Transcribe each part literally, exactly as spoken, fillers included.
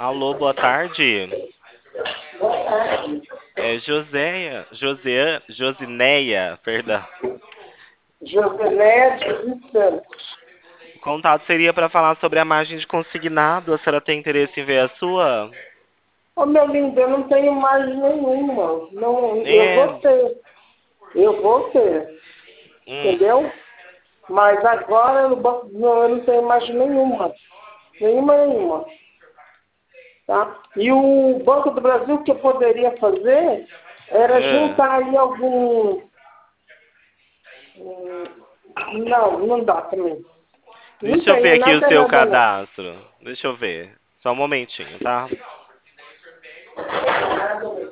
Alô, boa tarde. Boa tarde. É Joséia, José, Josineia, perdão. Josené de Santos. O contato seria para falar sobre a margem de consignado. A senhora tem interesse em ver a sua? Ô, meu lindo, eu não tenho mais nenhuma. Não, eu É. vou ter. Eu vou ter. Hum, Entendeu? Mas agora no banco não, eu não tenho mais nenhuma. Nenhuma, nenhuma. Tá? E o Banco do Brasil, o que eu poderia fazer era é. juntar aí algum. hum, Não, não dá também. Não Deixa eu ver tenho aqui o nada, seu nada, não. cadastro. Deixa eu ver. Só um momentinho, tá? Nada mesmo.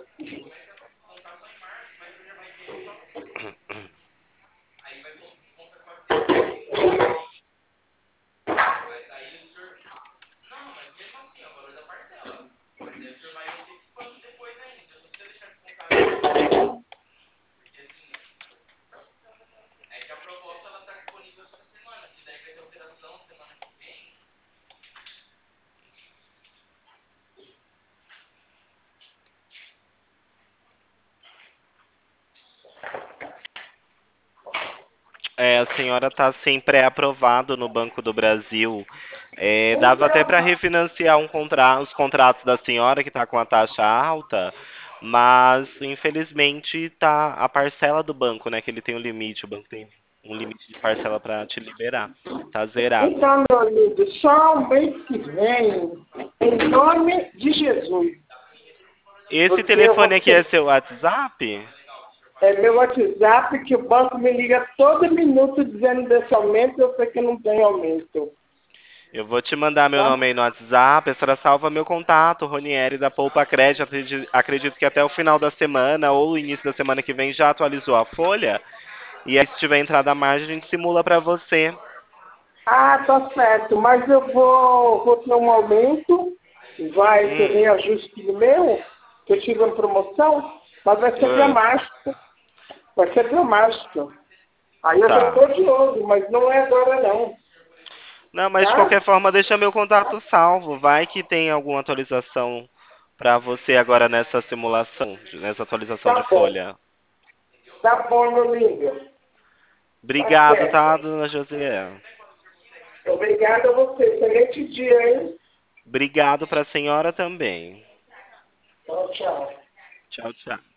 É, a senhora está sem pré-aprovado no Banco do Brasil. É, dava até para refinanciar um contra... os contratos da senhora, que está com a taxa alta, mas infelizmente tá a parcela do banco, né? Que ele tem um limite, o banco tem um limite de parcela para te liberar. Tá zerado. Então, meu lindo, só o mês que vem, em nome de Jesus, Esse porque eu telefone vou aqui é ter, seu WhatsApp? é meu WhatsApp, que o banco me liga todo minuto dizendo desse aumento, eu sei que não tem aumento, Eu vou te mandar meu tá? nome aí no WhatsApp, a senhora salva meu contato, Ronieri da Poupa Crédito. Acredi- Acredito que até o final da semana ou o início da semana que vem já atualizou a folha. E aí, se tiver entrada a margem, a gente simula para você. Ah, tá certo, mas eu vou, vou ter um aumento, vai ter Hum, reajuste no meu, que eu tive uma promoção, mas vai ser é, dramático, vai ser dramático. Aí eu já tá. estou de olho, mas não é agora não, Não, mas de qualquer tá? forma, deixa meu contato salvo. Vai que tem alguma atualização para você agora nessa simulação, nessa atualização de Tá bom. folha. Tá bom, meu lindo. Tá Obrigado, tá, certo. dona José? Obrigada a você. Excelente dia, hein? Obrigado para a senhora também. Tchau, tchau. Tchau, tchau.